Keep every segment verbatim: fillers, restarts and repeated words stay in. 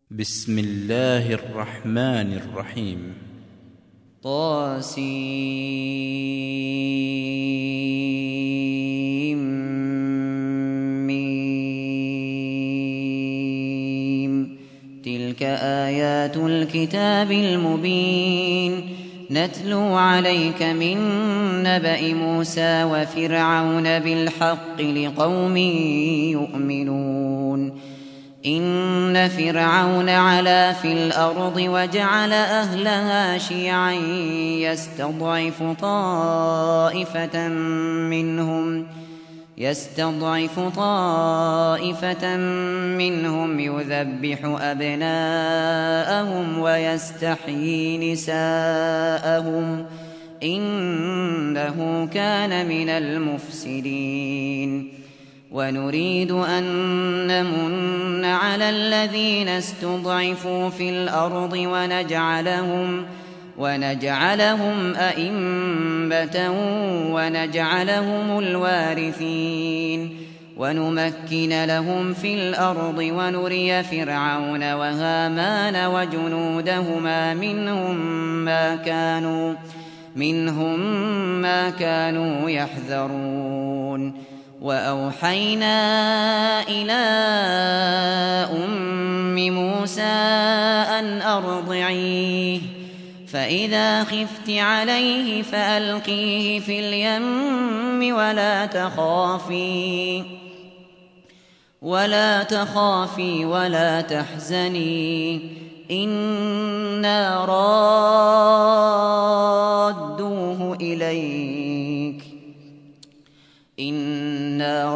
بسم الله الرحمن الرحيم. طاسيم تلك آيات الكتاب المبين نتلو عليك من نبأ موسى وفرعون بالحق لقوم يؤمنون. إن فرعون علا في الأرض وجعل أهلها شيعا يستضعف طائفة منهم يستضعف طائفة منهم يذبح أبناءهم ويستحيي نساءهم إنه كان من المفسدين. ونريد أن نمن على الذين استضعفوا في الأرض ونجعلهم ونجعلهم أئمة ونجعلهم الوارثين ونمكن لهم في الأرض ونري فرعون وهامان وجنودهما منهم ما كانوا منهم ما كانوا يحذرون. وأوحينا إلى أم موسى أن أرضعيه فإذا خفت عليه فألقيه في اليم ولا تخافي ولا تخافي ولا تحزني إنا رادوه إليك إنا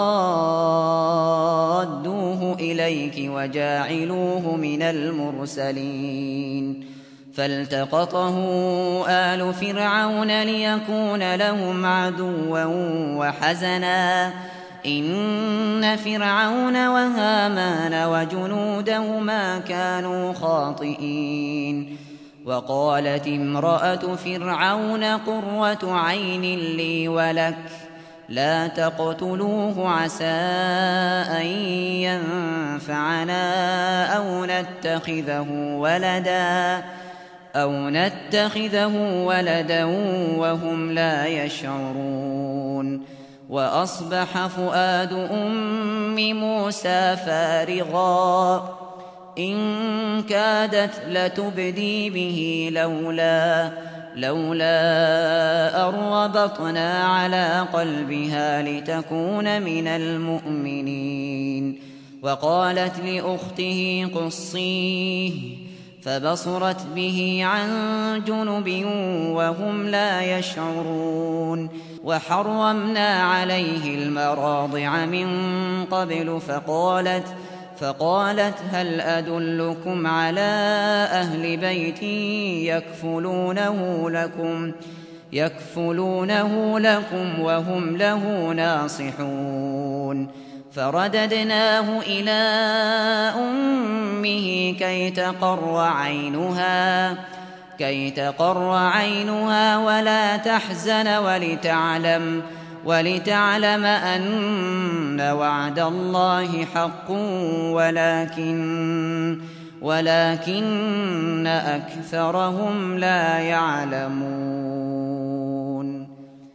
رادوه إليك وجاعلوه من المرسلين. فالتقطه آل فرعون ليكون لهم عدوا وحزنا إن فرعون وهامان وجنودهما كانوا خاطئين. وقالت امرأة فرعون قرة عين لي ولك لا تقتلوه عسى أن ينفعنا أو نتخذه ولدا أو نتخذه ولدا وهم لا يشعرون. وأصبح فؤاد أم موسى فارغا إن كادت لتبدي به لولا لولا أن ربطنا على قلبها لتكون من المؤمنين. وقالت لأخته قصيه فبصرت به عن جنب وهم لا يشعرون. وحرمنا عليه المراضع من قبل فقالت فقالت هل أدلكم على أهل بيت يكفلونه لكم يكفلونه لكم وهم له ناصحون. فرددناه إلى أمه كي تقر عينها كي تقر عينها ولا تحزن ولتعلم ولتعلم أن وعد الله حق ولكن ولكن أكثرهم لا يعلمون.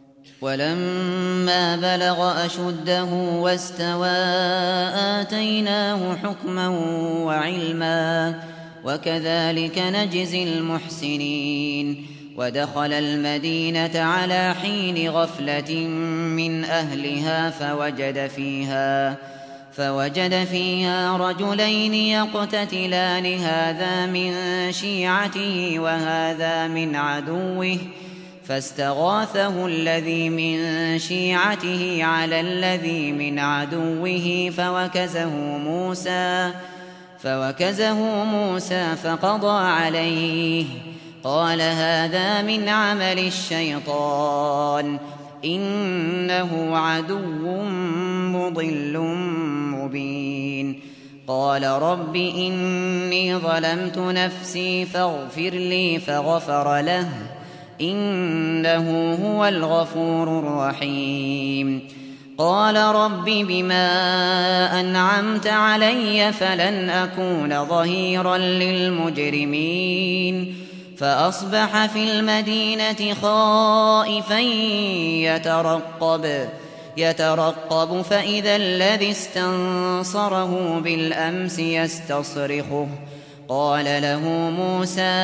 ولما بلغ أشده واستوى آتيناه حكما وعلما وكذلك نجزي المحسنين. ودخل المدينة على حين غفلة من أهلها فوجد فيها فوجد فيها رجلين يقتتلان هذا من شيعته وهذا من عدوه فاستغاثه الذي من شيعته على الذي من عدوه فوكزه موسى فوكزه موسى فقضى عليه قال هذا من عمل الشيطان إنه عدو مضل مبين. قال رب إني ظلمت نفسي فاغفر لي فغفر له إنه هو الغفور الرحيم. قال رب بما أنعمت علي فلن أكون ظهيرا للمجرمين فأصبح في المدينة خائفا يترقب يترقب فإذا الذي استنصره بالأمس يستصرخه قال له موسى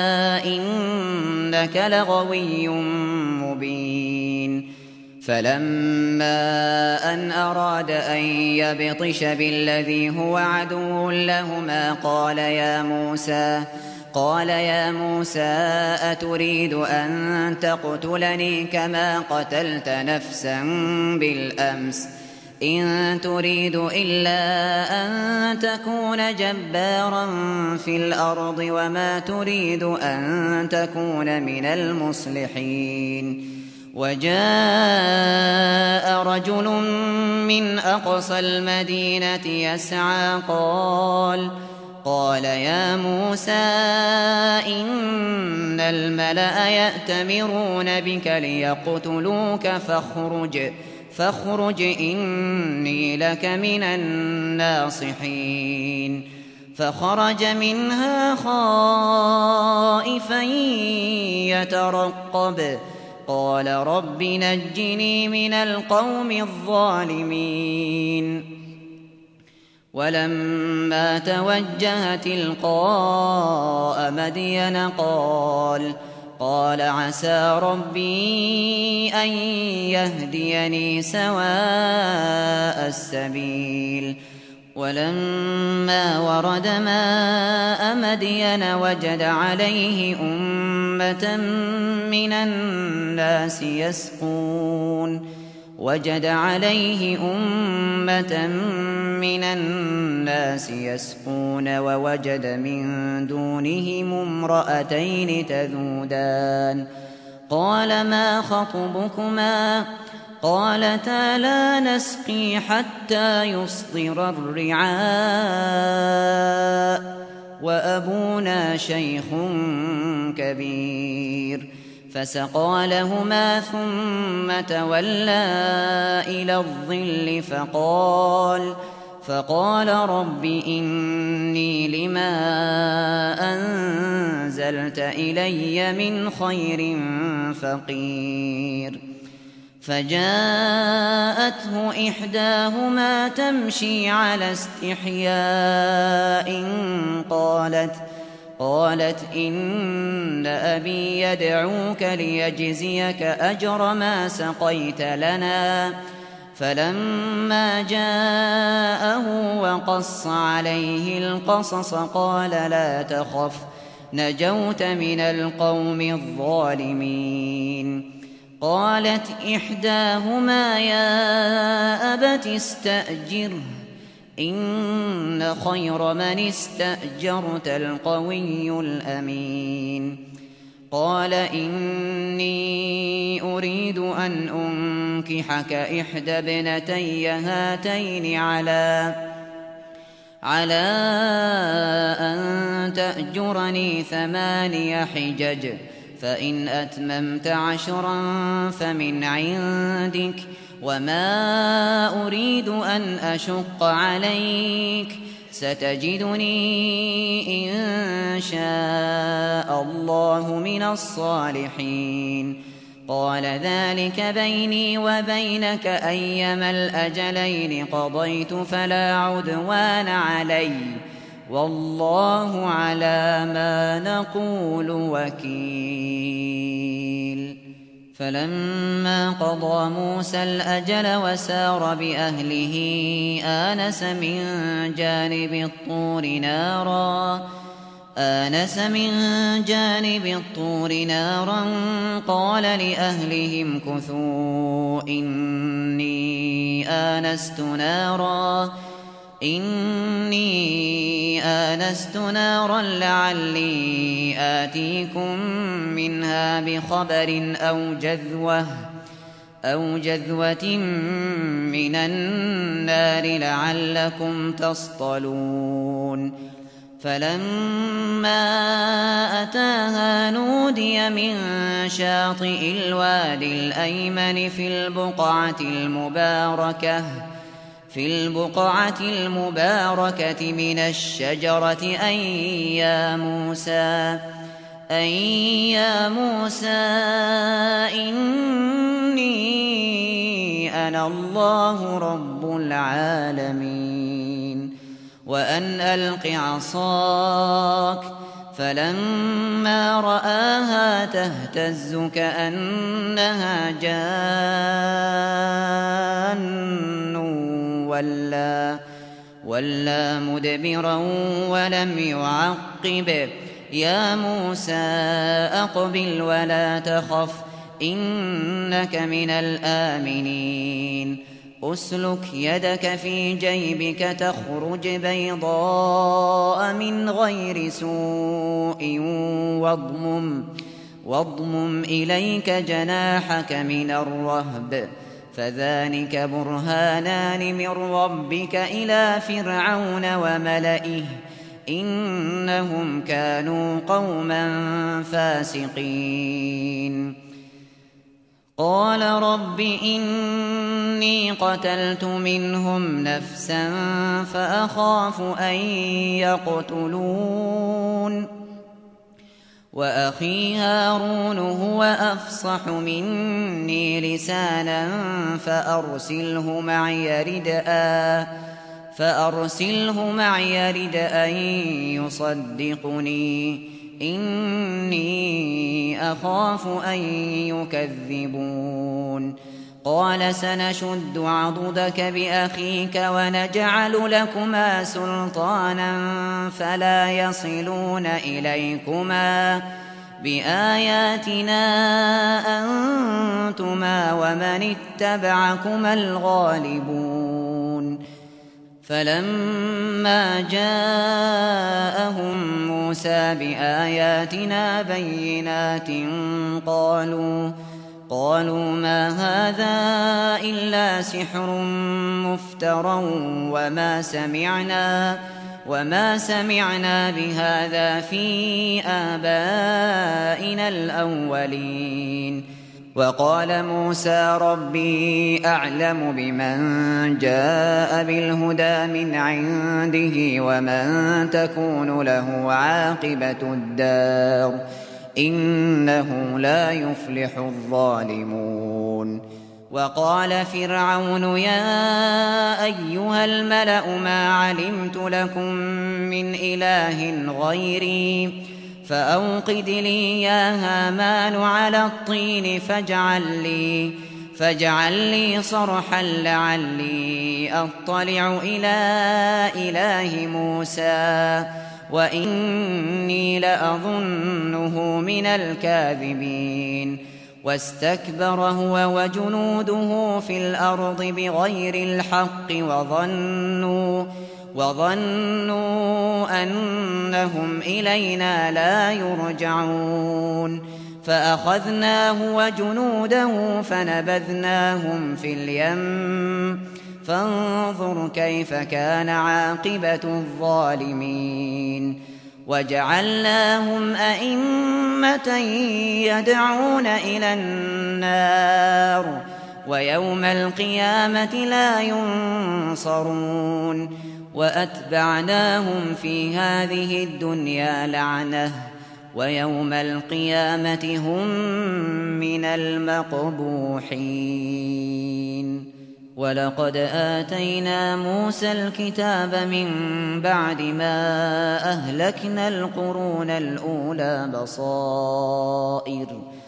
إنك لغوي مبين فلما أن أراد أن يبطش بالذي هو عدو لهما قال يا موسى قال يا موسى أتريد أن تقتلني كما قتلت نفسا بالأمس إن تريد إلا أن تكون جبارا في الأرض وما تريد أن تكون من المصلحين وجاء رجل من أقصى المدينة يسعى قال قال يا موسى إن الملأ يأتمرون بك ليقتلوك فاخرج فاخرج إني لك من الناصحين فخرج منها خائفا يترقب قال رب نجني من القوم الظالمين ولما توجه تلقاء مدين قال قال عسى ربي أن يهديني سواء السبيل ولما ورد ماء مدين وجد عليه أمة من الناس يسقون وجد عليه أمة من الناس يسقون ووجد من دونهم امرأتين تذودان قال ما خطبكما قالتا لا نسقي حتى يصدر الرعاء وأبونا شيخ كبير فسقى لهما ثم تولى إلى الظل فقال فقال رب إني لما أنزلت إلي من خير فقير فجاءته إحداهما تمشي على استحياء قالت قالت إن أبي يدعوك ليجزيك أجر ما سقيت لنا فلما جاءه وقص عليه القصص قال لا تخف نجوت من القوم الظالمين قالت إحداهما يا أبت استأجره إن خير من استأجرت القوي الأمين قال إني أريد أن أنكحك إحدى ابنتي هاتين على على أن تأجرني ثماني حجج فإن أتممت عشرا فمن عندك وما أريد أن أشق عليك ستجدني إن شاء الله من الصالحين قال ذلك بيني وبينك أيما الأجلين قضيت فلا عدوان علي والله على ما نقول وكيل فلما قضى موسى الأجل وسار بأهله آنس من جانب الطور نارا آنس من جانب الطور نارا قال لأهلهم كثوا إني آنست نارا إني آنست نارا لعلي آتيكم منها بخبر أو جذوة أو جذوة من النار لعلكم تصطلون فلما أتاها نودي من شاطئ الوادي الأيمن في البقعة المباركة في البقعة المباركة من الشجرة أن يا موسى أن يا موسى إني أنا الله رب العالمين وأن ألق عصاك فلما رآها تهتز كأنها جان ولا, ولا مدبرا ولم يعقب يا موسى أقبل ولا تخف إنك من الآمنين أسلك يدك في جيبك تخرج بيضاء من غير سوء واضمم, واضمم إليك جناحك من الرهب فذلك برهانان من ربك إلى فرعون وملئه إنهم كانوا قوما فاسقين قال رب إني قتلت منهم نفسا فأخاف أن يقتلون وأخي هارون هو أفصح مني لسانا فأرسله معي ردءا فأرسله معي ردءا يصدقني إني أخاف أن يكذبون قال سنشد عضدك بأخيك ونجعل لكما سلطانا فلا يصلون إليكما بآياتنا أنتما ومن اتبعكما الغالبون فلما جاءهم موسى بآياتنا بينات قالوا قالوا ما هذا إلا سحر مفترى وما سمعنا وما سمعنا بهذا في آبائنا الأولين وقال موسى ربي أعلم بمن جاء بالهدى من عنده ومن تكون له عاقبة الدار إنه لا يفلح الظالمون وقال فرعون يا أيها الملأ ما علمت لكم من إله غيري فأوقد لي يا هامان على الطين فاجعل لي, فاجعل لي صرحا لعلي أطلع إلى إله موسى وإني لأظنه من الكاذبين واستكبر هو وجنوده في الأرض بغير الحق وظنوا وظنوا أنهم إلينا لا يرجعون فأخذناه وجنوده فنبذناهم في اليم فانظر كيف كان عاقبة الظالمين وجعلناهم أئمة يدعون إلى النار ويوم القيامة لا ينصرون وأتبعناهم في هذه الدنيا لعنة ويوم القيامة هم من المقبوحين ولقد آتينا موسى الكتاب من بعد ما أهلكنا القرون الأولى بصائر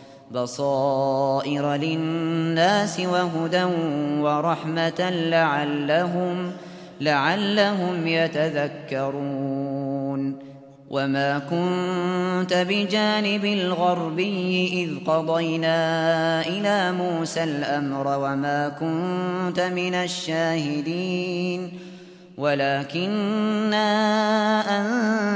بصائر للناس وهدى ورحمة لعلهم لعلهم يتذكرون وما كنت بجانب الغربي إذ قضينا إلى موسى الأمر وما كنت من الشاهدين ولكننا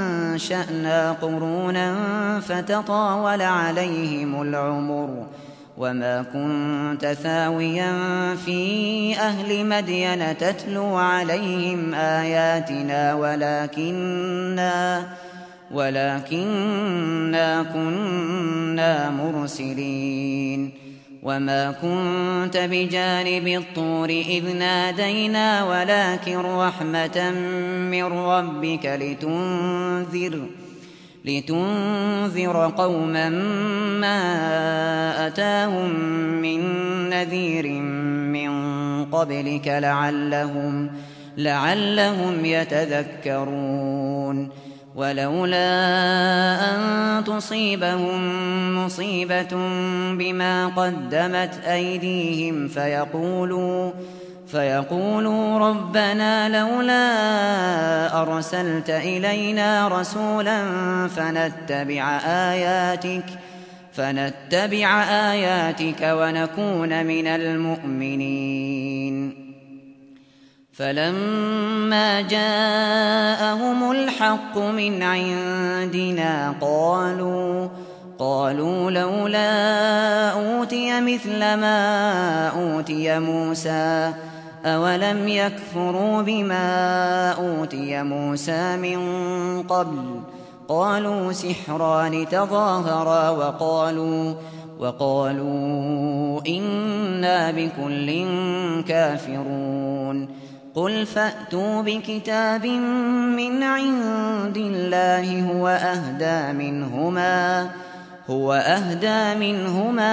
أنشأنا قرونا فتطاول عليهم العمر وما كنت ثاويا في أهل مدين تتلو عليهم آياتنا ولكننا, ولكننا كنا مرسلين وما كنت بجانب الطور إذ نادينا ولكن رحمة من ربك لتنذر لتنذر قوما ما أتاهم من نذير من قبلك لعلهم, لعلهم يتذكرون ولولا أن تصيبهم مصيبة بما قدمت أيديهم فيقولوا فيقولوا ربنا لولا أرسلت إلينا رسولا فنتبع آياتك فنتبع آياتك ونكون من المؤمنين فلما جاءهم الحق من عندنا قالوا قالوا لولا أوتي مثل ما أوتي موسى أولم يكفروا بما أوتي موسى من قبل قالوا سحران تظاهرا وقالوا وقالوا إنا بكل كافرون قل فأتوا بكتاب من عند الله هو أهدى منهما هو أهدى منهما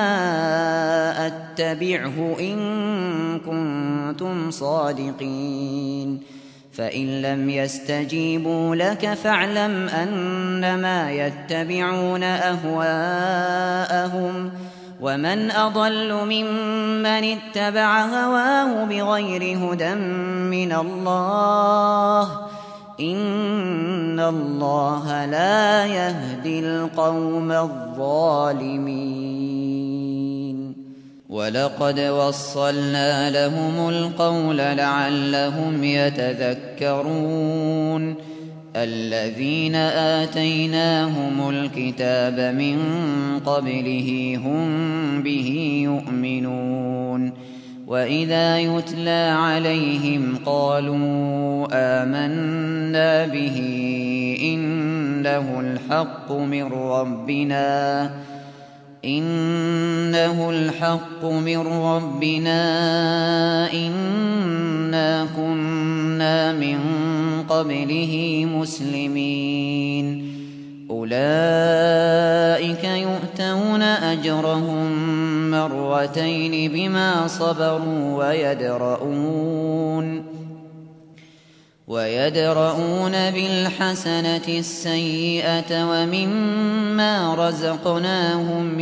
أتبعه إن كنتم صادقين فإن لم يستجيبوا لك فاعلم أنما يتبعون أهواءهم ومن أضل ممن اتبع هواه بغير هدى من الله إن الله لا يهدي القوم الظالمين ولقد وصلنا لهم القول لعلهم يتذكرون الذين آتيناهم الكتاب من قبله هم به يؤمنون وإذا يتلى عليهم قالوا آمنا به إنه الحق من ربنا إنه الحق من ربنا إنا كنا من قبله مسلمين أولئك يؤتون أجرهم مرتين بما صبروا ويدرؤون ويدرؤون بالحسنة السيئة ومما رزقناهم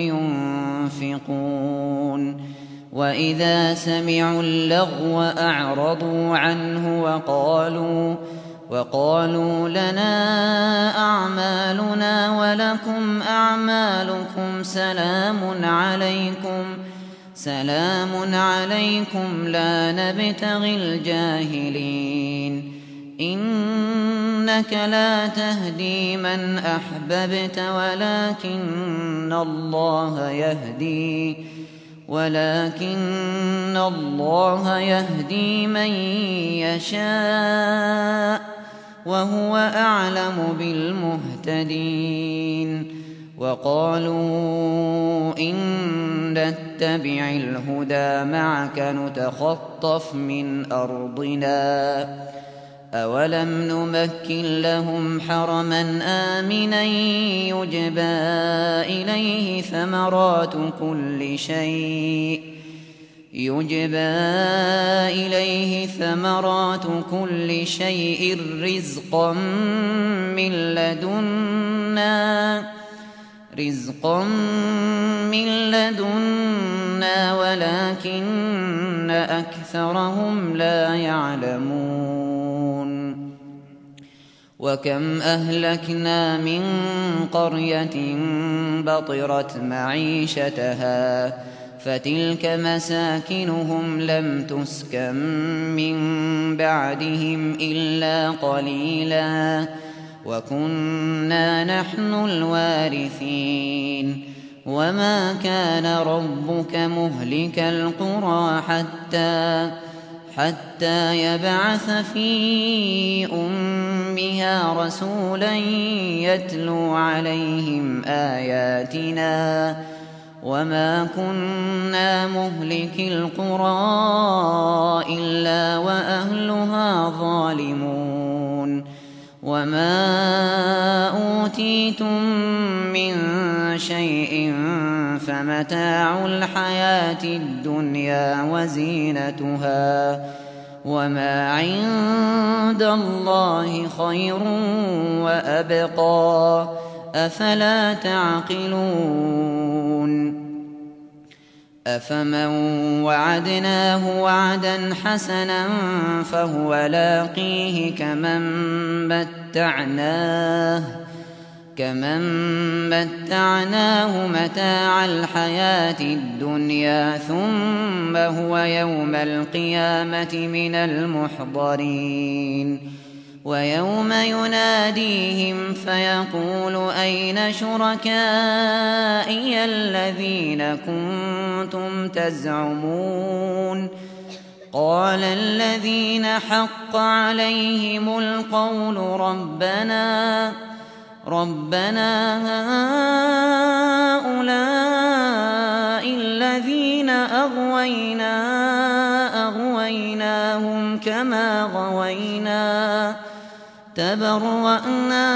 ينفقون وإذا سمعوا اللغو أعرضوا عنه وقالوا وقالوا لنا أعمالنا ولكم أعمالكم سلام عليكم سلام عليكم لا نبتغي الجاهلين إنك لا تهدي من أحببت ولكن الله يهدي ولكن الله يهدي من يشاء وهو أعلم بالمهتدين وقالوا إن نتبع الهدى معك نتخطف من أرضنا أولم نمكن لهم حرما آمنا يجبى إليه ثمرات كل شيء يجبى إليه ثمرات كل شيء رزقا من لدنا رزقا من لدنا ولكن أكثرهم لا يعلمون وكم أهلكنا من قرية بطرت معيشتها فتلك مساكنهم لم تسكن من بعدهم إلا قليلا وكنا نحن الوارثين وما كان ربك مهلك القرى حتى حتى يبعث في أمها رسولا يتلو عليهم آياتنا وما كنا مهلك القرى إلا وأهلها ظالمون وما أوتيتم من شيء فمتاع الحياة الدنيا وزينتها وما عند الله خير وأبقى أفلا تعقلون أفمن وعدناه وعدا حسنا فهو لاقيه كمن متعناه كمن متعناه متاع الحياة الدنيا ثم هو يوم القيامة من المحضرين ويوم يناديهم فيقول أين شركائي الذين كنتم تزعمون قال الذين حق عليهم القول ربنا ربنا هؤلاء الذين أغوينا أغويناهم كما غوينا تبرأنا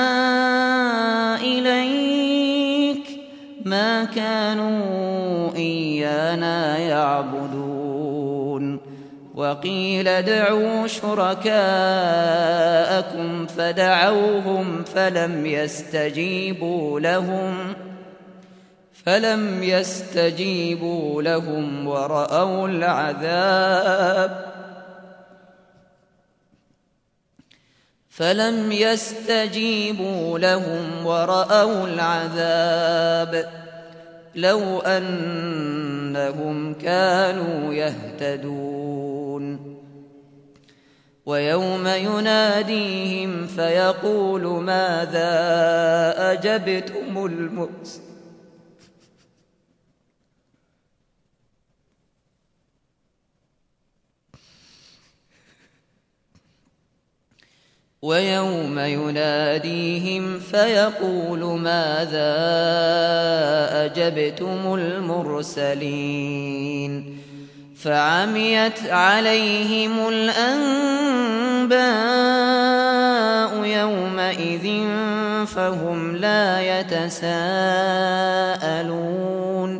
إليك ما كانوا إيانا يعبدون وقيل ادعوا شركاءكم فدعوهم فلم يستجيبوا لهم فلم يستجيبوا لهم ورأوا العذاب فلم يستجيبوا لهم ورأوا العذاب لو أنهم كانوا يهتدون ويوم يناديهم فيقول ماذا أجبتم المرسلين ويوم يناديهم فيقول ماذا أجبتم المرسلين فعميت عليهم الأنباء يومئذ فهم لا يتساءلون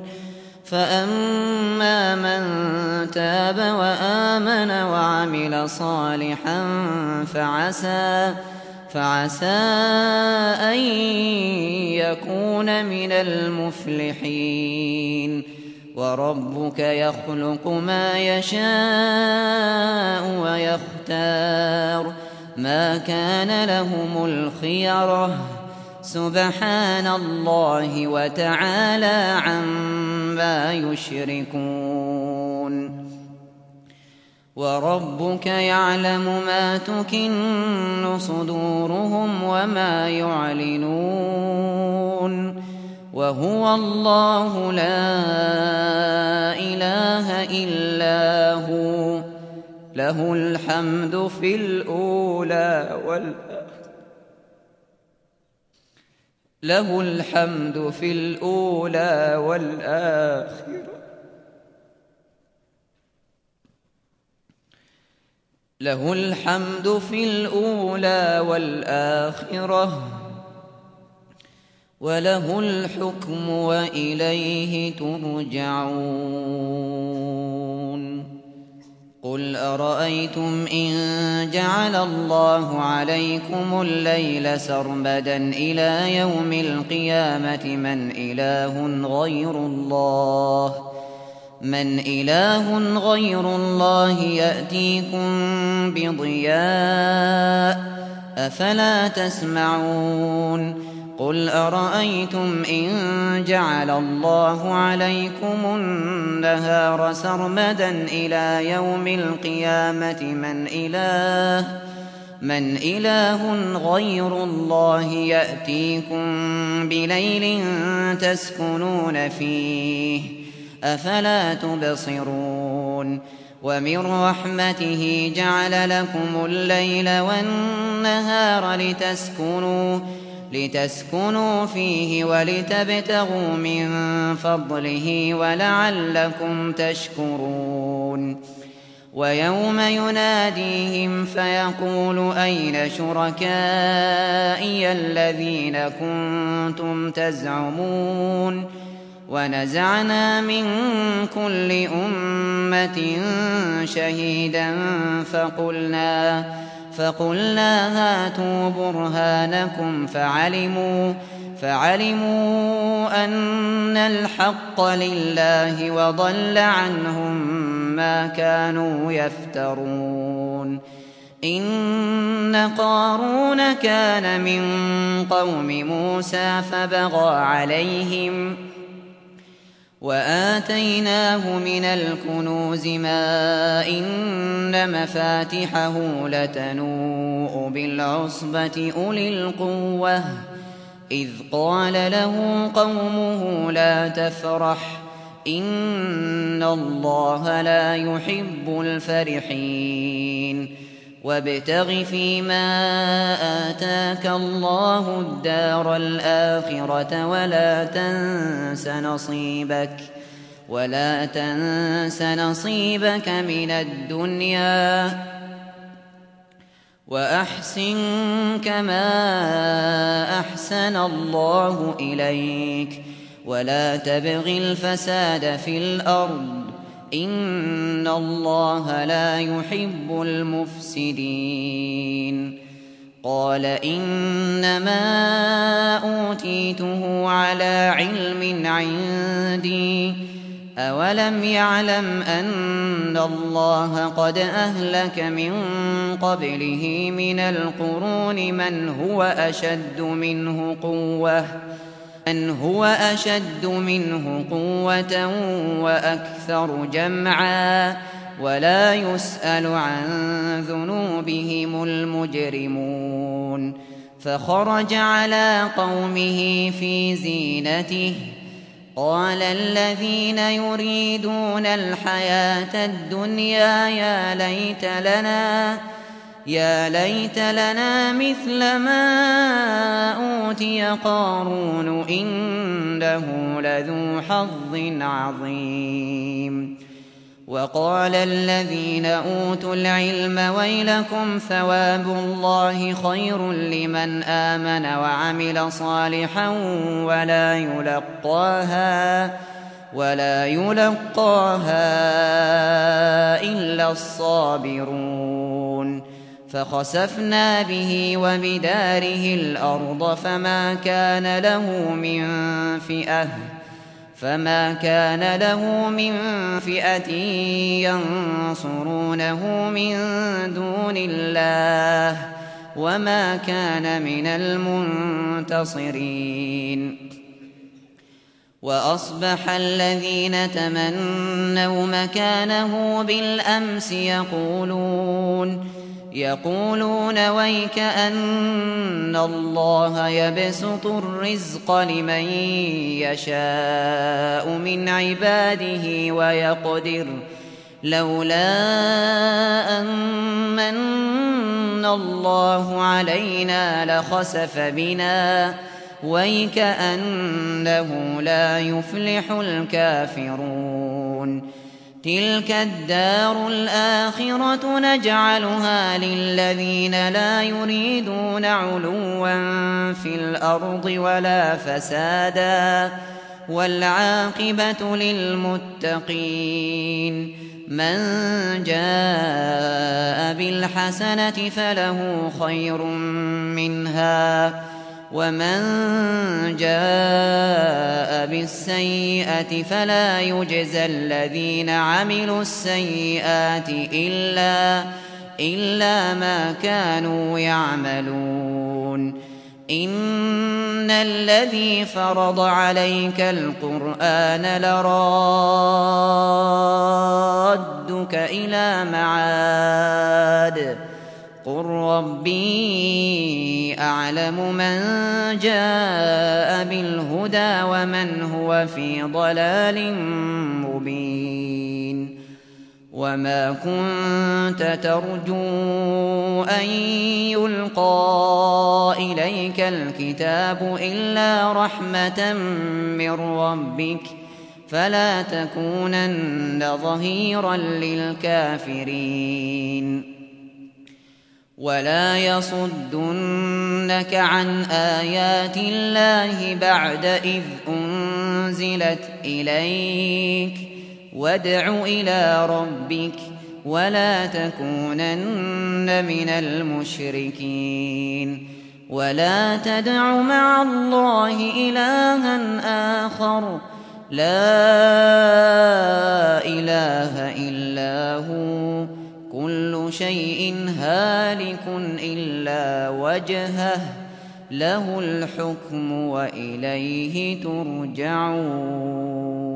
فأما من تاب وآمن وعمل صالحا فعسى فعسى أن يكون من المفلحين وربك يخلق ما يشاء ويختار ما كان لهم الخيرة سبحان الله وتعالى عما يشركون وربك يعلم ما تكن صدورهم وما يعلنون وهو الله لا إله إلا هو له الحمد في الأولى والآخرة له الحمد في الأولى والآخرة له الحمد في الأولى والآخرة وله الحكم وإليه ترجعون قل أرأيتم إن جعل الله عليكم الليل سرمدا إلى يوم القيامة من إله غير الله من إله غير الله يأتيكم بضياء أفلا تسمعون قل أرأيتم إن جعل الله عليكم النهار سرمدا إلى يوم القيامة من إله من إله غير الله يأتيكم بليل تسكنون فيه أفلا تبصرون ومن رحمته جعل لكم الليل والنهار لتسكنوا لتسكنوا فيه ولتبتغوا من فضله ولعلكم تشكرون ويوم يناديهم فيقول أين شركائي الذين كنتم تزعمون ونزعنا من كل أمة شهيدا فقلنا فقلنا هاتوا برهانكم فعلموا فعلموا أن الحق لله وضل عنهم ما كانوا يفترون إن قارون كان من قوم موسى فبغى عليهم وآتيناه من الكنوز ما إن مفاتحه لتنوء بالعصبة أولي القوة إذ قال له قومه لا تفرح إن الله لا يحب الفرحين وابتغ فيما آتاك الله الدار الآخرة ولا تنس نصيبك ولا تنس نصيبك من الدنيا وأحسن كما أحسن الله إليك ولا تبغ الفساد في الأرض إن الله لا يحب المفسدين قال إنما أوتيته على علم عندي أولم يعلم أن الله قد أهلك من قبله من القرون من هو أشد منه قوة من هو أشد منه قوة وأكثر جمعا ولا يسأل عن ذنوبهم المجرمون فخرج على قومه في زينته قال الذين يريدون الحياة الدنيا يا ليت لنا يا ليت لنا مثل ما أوتي قارون إنه لذو حظ عظيم وقال الذين أوتوا العلم ويلكم ثواب الله خير لمن آمن وعمل صالحا ولا يلقاها ولا يلقاها إلا الصابرون فخسفنا به وبداره الأرض فما كان له من فئة فما كان له من فئة ينصرونه من دون الله وما كان من المنتصرين وأصبح الذين تمنوا مكانه بالأمس يقولون يقولون ويك أن الله يبسط الرزق لمن يشاء من عباده ويقدر لولا أن من الله علينا لخسف بنا ويك أنه لا يفلح الكافرون تلك الدار الآخرة نجعلها للذين لا يريدون علوا في الأرض ولا فسادا والعاقبة للمتقين من جاء بالحسنة فله خير منها ومن جاء بالسيئة فلا يجزى الذين عملوا السيئات إلا, إلا ما كانوا يعملون إن الذي فرض عليك القرآن لرادك إلى معاد قل ربي أعلم من جاء بالهدى ومن هو في ضلال مبين وما كنت ترجو أن يلقى إليك الكتاب إلا رحمة من ربك فلا تكونن ظهيرا للكافرين ولا يصدنك عن آيات الله بعد إذ أنزلت إليك وادع إلى ربك ولا تكونن من المشركين ولا تدع مع الله إلها آخر لا إله إلا هو كل شيء هالك إلا وجهه له الحكم وإليه ترجعون.